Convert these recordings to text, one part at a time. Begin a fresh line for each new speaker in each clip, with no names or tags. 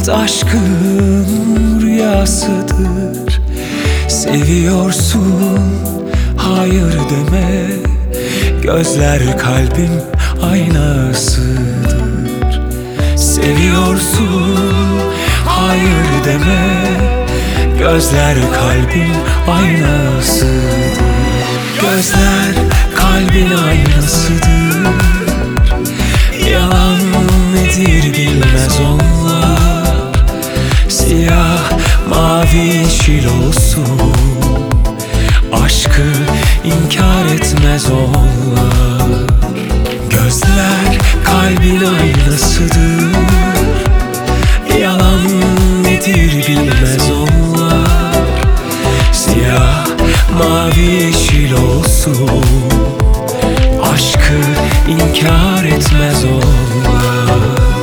aşkın rüyasıdır. Seviyorsun, hayır deme. Gözler kalbin aynasıdır. Seviyorsun, hayır deme. Gözler kalbin aynasıdır. Gözler kalbin aynasıdır. Yalan nedir bilmez onlar. Siyah, mavi, yeşil olsun. Aşkı inkar etmez onlar. Gözler kalbin aynasıdır. Yalan nedir bilmez onlar. Siyah, mavi, yeşil olsun. Aşkı inkar etmez onlar.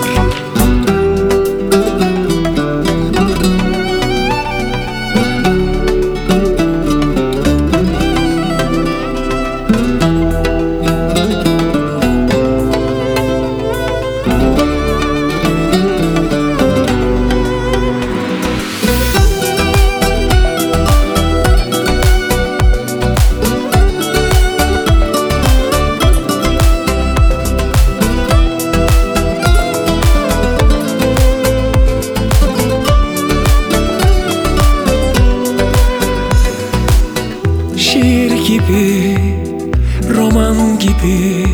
Şiir gibi, roman gibi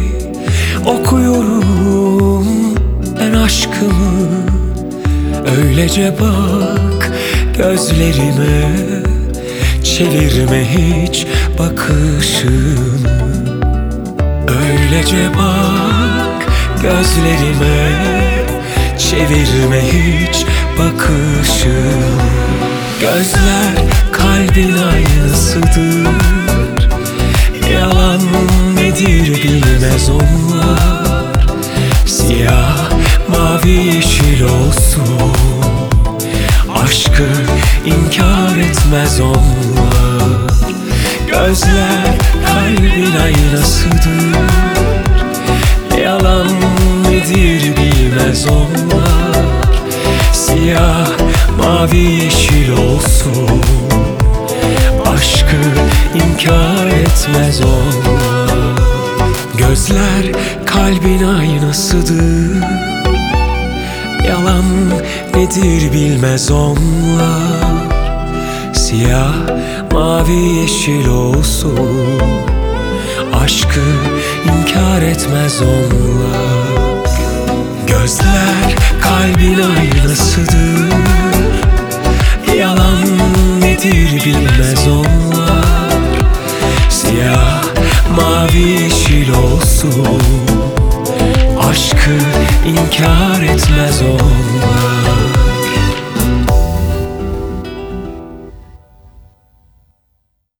okuyorum ben aşkımı. Öylece bak gözlerime, çevirme hiç bakışını. Öylece bak gözlerime, çevirme hiç bakışını. Gözler kalbin aynasıdır. Yalan nedir bilmez onlar. Siyah, mavi, yeşil olsun. Aşkı inkar etmez onlar. Gözler kalbin aynasıdır. Yalan nedir bilmez onlar. Siyah, mavi, yeşil olsun. Aşkı inkar etmez onlar. Gözler kalbin aynasıdır. Yalan nedir bilmez onlar. Siyah, mavi, yeşil olsun. Aşkı inkar etmez onlar. Gözler kalbin aynasıdır. Yalan nedir bilmez onlar. Siyah, mavi, yeşil olsun. Aşkı inkar etmez onlar.